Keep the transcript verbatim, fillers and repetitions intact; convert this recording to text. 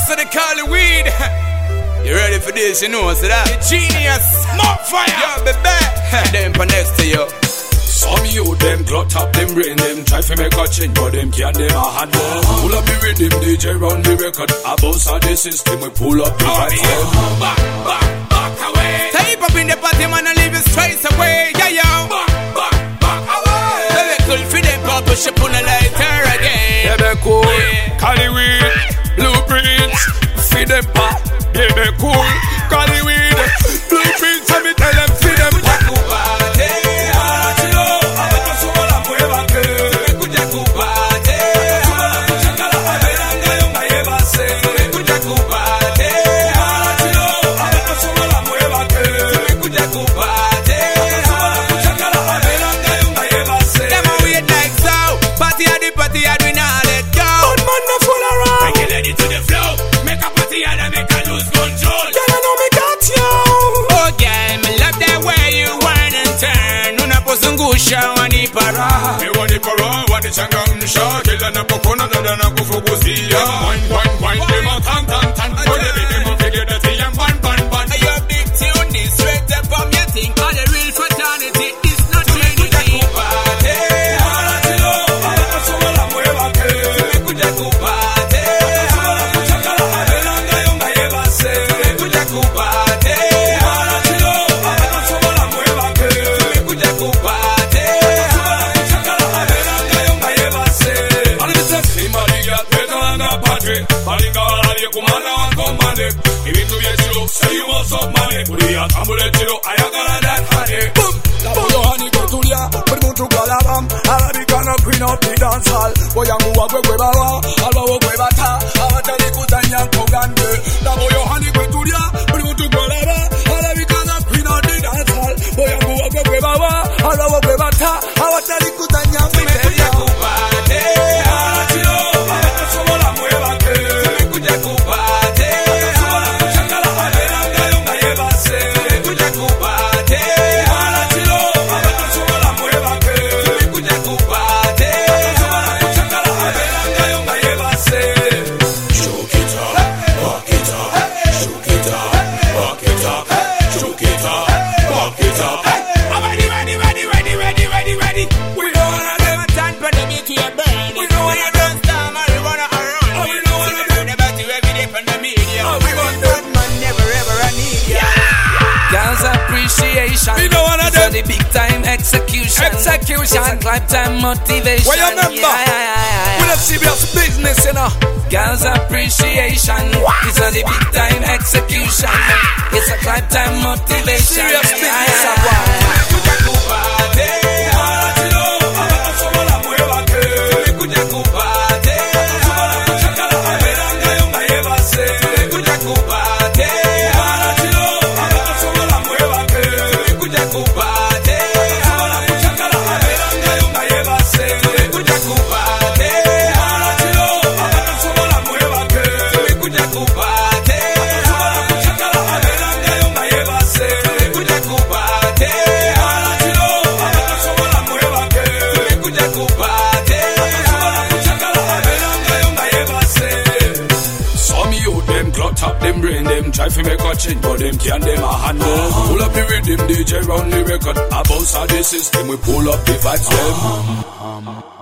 so they call it weed. You ready for this? You know, so that the genius, more fire. Yo, baby, them for next to you. Some you them glut up them brain, them try to make a change, but them can't them a handle. Pull up the rhythm, D J round the record. A bounce of the system, we pull up the vibes. Back, back, back away. Type up in the party, man, and leave it straight away. Yeah, yo. Back, back, back away. Very cool for them, pop push up on the lighter again. Yeah, they cool. Cali weed, blueprints, feed them pop. Yeah, they cool. Cali weed, blueprints, and me tell them feed them pop. Shawani para, me wani para, wani changam nisha, kila na pokona dada na kufuguzia. Wine, wine, wine, dem a tan tan tan, wale baby mo figure that he am ban ban ban. Your big tune is straight up from your thing, all the real fraternity is not Trinity. Party, haratilo, haratilo sola la mueva que, tumekuja kupate, chakala haberanga yonga yebase, tumekuja kupate, haratilo, haratilo sola la mueva que, tumekuja kupate. Ibitu byekiro serimu somane kulia tambule kiro ayagala that honey boom labo honey go tulia buli muntu galabam alabikana queen of the dance hall boyangu wagwe gwe bawa albawo gwe bata abatali kutanya kogande labo honey go tulia buli muntu galaba alabikana queen of the dance hall boyangu wagwe gwe bawa albawo gwe bata abatali kutanya kogande kupate haratilo sola mueva que tumekuja kupate We know one of them. The big time execution. Execution. Clap time motivation. What you remember? Yeah, yeah, yeah, yeah. We don't serious business, you know. Girls appreciation. It's a the big time execution. It's a clap time motivation. Serious yeah, business, yeah, yeah, yeah. Try to make a change, but them can't them a handle. Uh-huh. Pull up the rhythm, D J round the record. A bounce of the system, we pull up the vibes. Uh-huh. them.